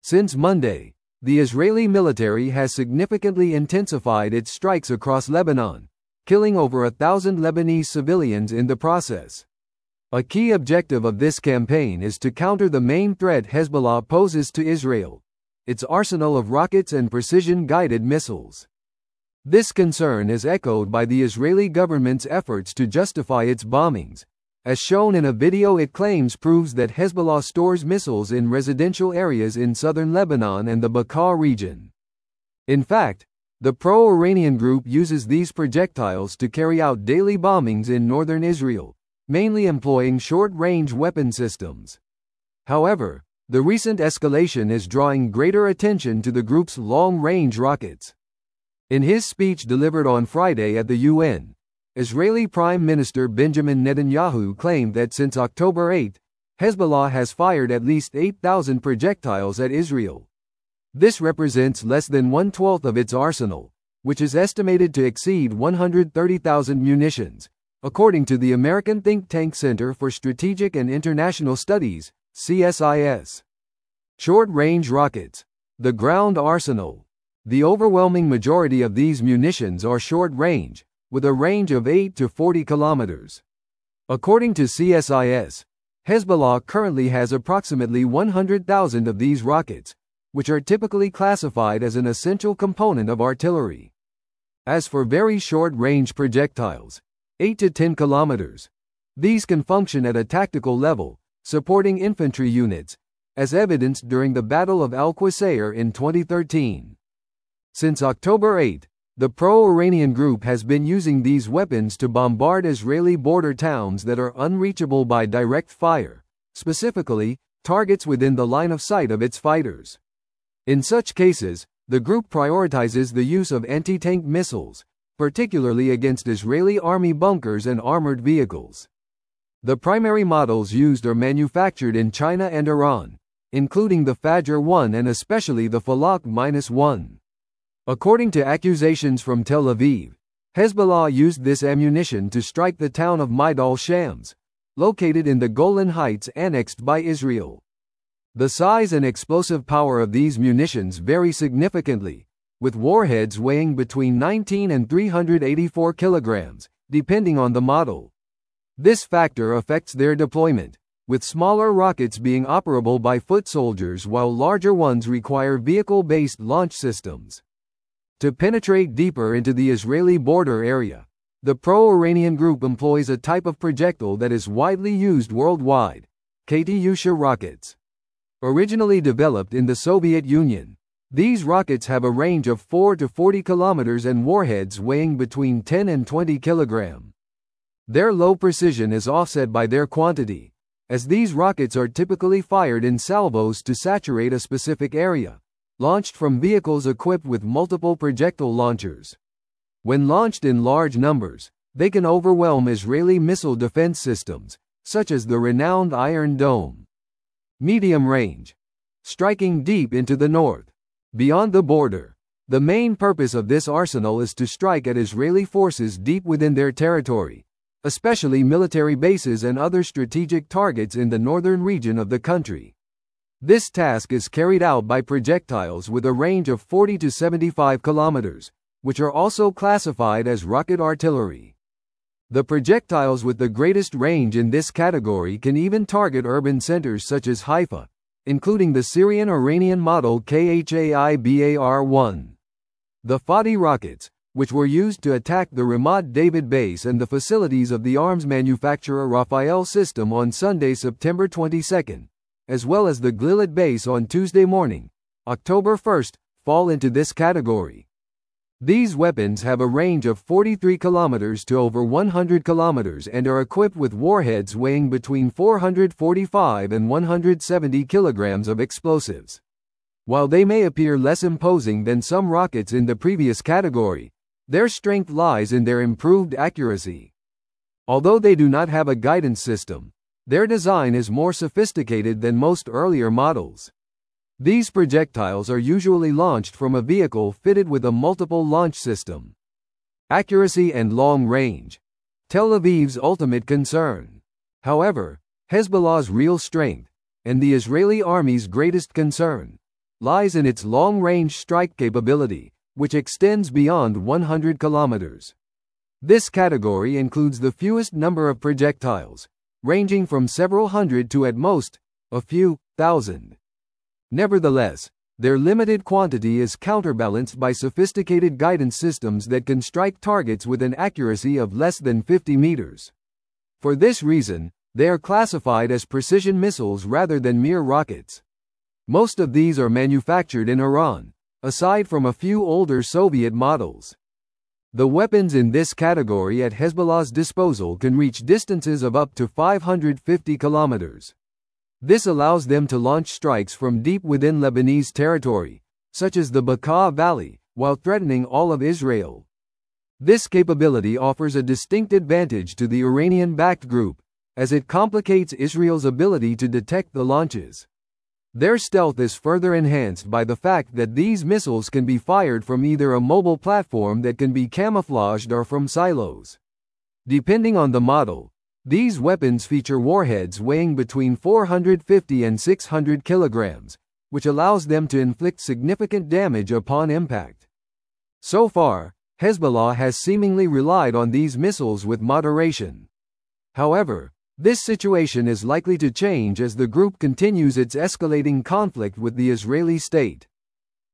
Since Monday, the Israeli military has significantly intensified its strikes across Lebanon, killing over 1,000 Lebanese civilians in the process. A key objective of this campaign is to counter the main threat Hezbollah poses to Israel: its arsenal of rockets and precision-guided missiles. This concern is echoed by the Israeli government's efforts to justify its bombings, as shown in a video it claims proves that Hezbollah stores missiles in residential areas in southern Lebanon and the Bekaa region. In fact, the pro-Iranian group uses these projectiles to carry out daily bombings in northern Israel, mainly employing short-range weapon systems. However, the recent escalation is drawing greater attention to the group's long-range rockets. In his speech delivered on Friday at the UN, Israeli Prime Minister Benjamin Netanyahu claimed that since October 8, Hezbollah has fired at least 8,000 projectiles at Israel. This represents less than 1/12 of its arsenal, which is estimated to exceed 130,000 munitions, according to the American think tank Center for Strategic and International Studies, CSIS. Short-range rockets. The ground arsenal. The overwhelming majority of these munitions are short-range, with a range of 8 to 40 kilometers. According to CSIS, Hezbollah currently has approximately 100,000 of these rockets, which are typically classified as an essential component of artillery. As for very short-range projectiles, 8 to 10 kilometers, these can function at a tactical level, supporting infantry units, as evidenced during the Battle of Al-Qusair in 2013. Since October 8, the pro-Iranian group has been using these weapons to bombard Israeli border towns that are unreachable by direct fire, specifically, targets within the line of sight of its fighters. In such cases, the group prioritizes the use of anti-tank missiles, particularly against Israeli army bunkers and armored vehicles. The primary models used are manufactured in China and Iran, including the Fajr-1 and especially the Falak-1. According to accusations from Tel Aviv, Hezbollah used this ammunition to strike the town of Maidal Shams, located in the Golan Heights annexed by Israel. The size and explosive power of these munitions vary significantly, with warheads weighing between 19 and 384 kilograms, depending on the model. This factor affects their deployment, with smaller rockets being operable by foot soldiers while larger ones require vehicle-based launch systems. To penetrate deeper into the Israeli border area, the pro-Iranian group employs a type of projectile that is widely used worldwide: Katyusha rockets. Originally developed in the Soviet Union, these rockets have a range of 4 to 40 kilometers and warheads weighing between 10 and 20 kilograms. Their low precision is offset by their quantity, as these rockets are typically fired in salvos to saturate a specific area, launched from vehicles equipped with multiple projectile launchers. When launched in large numbers, they can overwhelm Israeli missile defense systems, such as the renowned Iron Dome. Medium range. Striking deep into the north. Beyond the border. The main purpose of this arsenal is to strike at Israeli forces deep within their territory, especially military bases and other strategic targets in the northern region of the country. This task is carried out by projectiles with a range of 40 to 75 kilometers, which are also classified as rocket artillery. The projectiles with the greatest range in this category can even target urban centers such as Haifa, including the Syrian-Iranian model Khaibar-1. The Fadi rockets, which were used to attack the Ramat David base and the facilities of the arms manufacturer Rafael System on Sunday, September 22, as well as the Gilat base on Tuesday morning, October 1, fall into this category. These weapons have a range of 43 kilometers to over 100 kilometers and are equipped with warheads weighing between 445 and 170 kilograms of explosives. While they may appear less imposing than some rockets in the previous category, their strength lies in their improved accuracy. Although they do not have a guidance system, their design is more sophisticated than most earlier models. These projectiles are usually launched from a vehicle fitted with a multiple launch system. Accuracy and long range. Tel Aviv's ultimate concern. However, Hezbollah's real strength, and the Israeli army's greatest concern, lies in its long-range strike capability, which extends beyond 100 kilometers. This category includes the fewest number of projectiles, ranging from several hundred to at most a few thousand. Nevertheless, their limited quantity is counterbalanced by sophisticated guidance systems that can strike targets with an accuracy of less than 50 meters. For this reason, they are classified as precision missiles rather than mere rockets. Most of these are manufactured in Iran, aside from a few older Soviet models. The weapons in this category at Hezbollah's disposal can reach distances of up to 550 kilometers. This allows them to launch strikes from deep within Lebanese territory, such as the Bekaa Valley, while threatening all of Israel. This capability offers a distinct advantage to the Iranian-backed group, as it complicates Israel's ability to detect the launches. Their stealth is further enhanced by the fact that these missiles can be fired from either a mobile platform that can be camouflaged or from silos. Depending on the model, these weapons feature warheads weighing between 450 and 600 kilograms, which allows them to inflict significant damage upon impact. So far, Hezbollah has seemingly relied on these missiles with moderation. However, this situation is likely to change as the group continues its escalating conflict with the Israeli state.